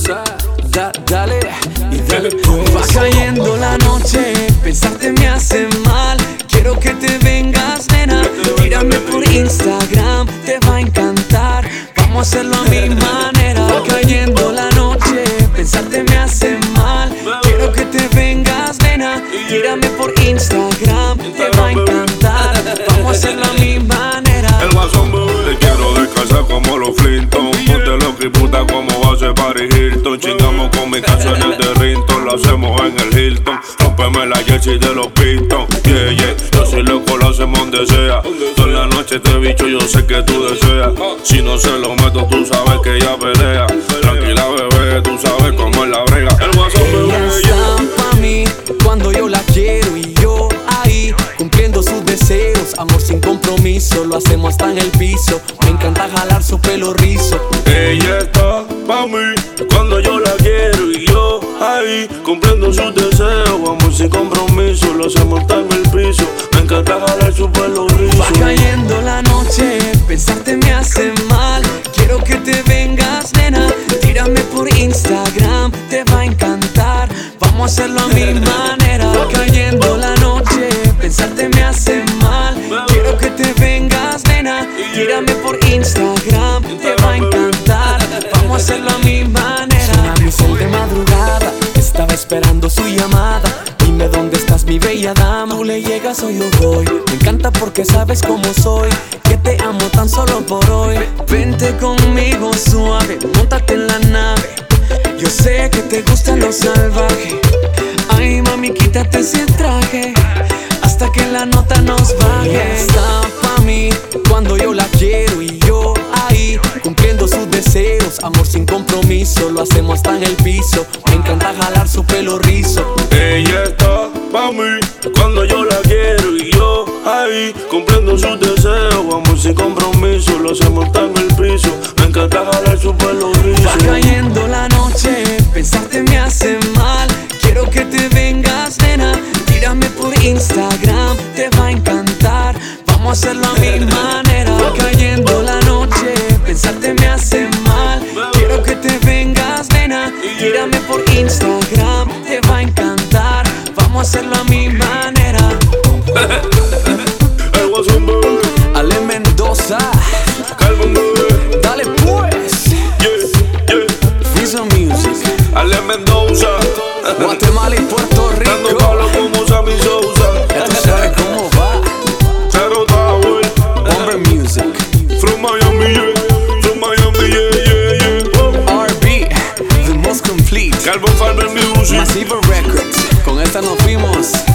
Mendoza, dale y dale pues. Va cayendo la noche, pensarte me hace mal. Quiero que te vengas, nena, tírame por Instagram, te va a encantar. Vamos a hacerlo a mi manera. Va cayendo la noche, pensarte me hace mal. Quiero que te vengas, nena, tírame por Instagram, te va a encantar. Vamos a hacerlo a mi manera. El guasón, te quiero descansar como los Flintons. Ponte loca y puta como va a ser Paris Hilton. Chingamos con mis canciones de Rinton, lo hacemos en el Hilton. Rómpeme la jersey de los Pistons. Yeah, yeah, yo soy loco, lo hacemos donde sea. Toda la noche este bicho yo sé que tú deseas. Si no se lo meto tú sabes que ella pelea. Tranquila bebé, tú sabes cómo es la brega. El guasón, ella está pa' mí cuando yo la quiero y yo ahí cumpliendo sus deseos. Amor sin compromiso, lo hacemos hasta en el piso. Me encanta jalar su pelo rizo. Ella está pa' mí cuando yo la quiero y yo ahí cumpliendo sus deseos. Amor sin compromiso, lo hacemos hasta en el piso. Me encanta jalar su pelo rizo. Va cayendo la noche, pensarte me hace mal. Quiero que te vengas, nena, tírame por Instagram, te va a encantar. Vamos a hacerlo a mi manera. Va cayendo la noche, pensarte me hace mal. Quiero que te vengas, nena, tírame por Instagram, te va a encantar. Vamos a hacerlo a mi manera. Suena mi cel de madrugada, estaba esperando su llamada. Dime dónde estás, mi bella dama. Tú le llegas o yo voy. Me encanta porque sabes cómo soy, que te amo tan solo por hoy. Vente conmigo suave, móntate en la nave. Yo sé que te gusta lo salvaje. Ay mami, quítate ese traje hasta que la nota nos baje. Ella está pa' mí cuando yo la quiero y yo ahí cumpliendo sus deseos. Amor sin compromiso, lo hacemos hasta en el piso. Me encanta jalar su pelo rizo. Ella está pa' mí cuando yo la quiero y yo ahí cumpliendo sus deseos. Amor sin compromiso, lo hacemos hasta en el piso. Me encanta jalar su pelo rizo. Va cayendo la noche, pensarte me hace mal. Quiero que te vengas, nena, tírame por Instagram, te va a encantar. Vamos a hacerlo a mi manera. Va cayendo la noche, pensarte me hace mal. Quiero que te vengas, nena, tírame por Instagram, te va a encantar. Vamos a hacerlo a mi manera. El guasón, bebé. Ale Mendoza, Calvin, bebé. dale pues. Yeah, yeah. Visa Music, Ale Mendoza. Guatemala y Puerto Dando Rico. palo como Sammy Sosa. Ya tú sabes cómo va. Zero Tower. Hombre Music, From Miami, yeah. From Miami, yeah, yeah, yeah. R&B, the most complete. Calvin Farmer Music. Massive Records. Con esta nos fuimos.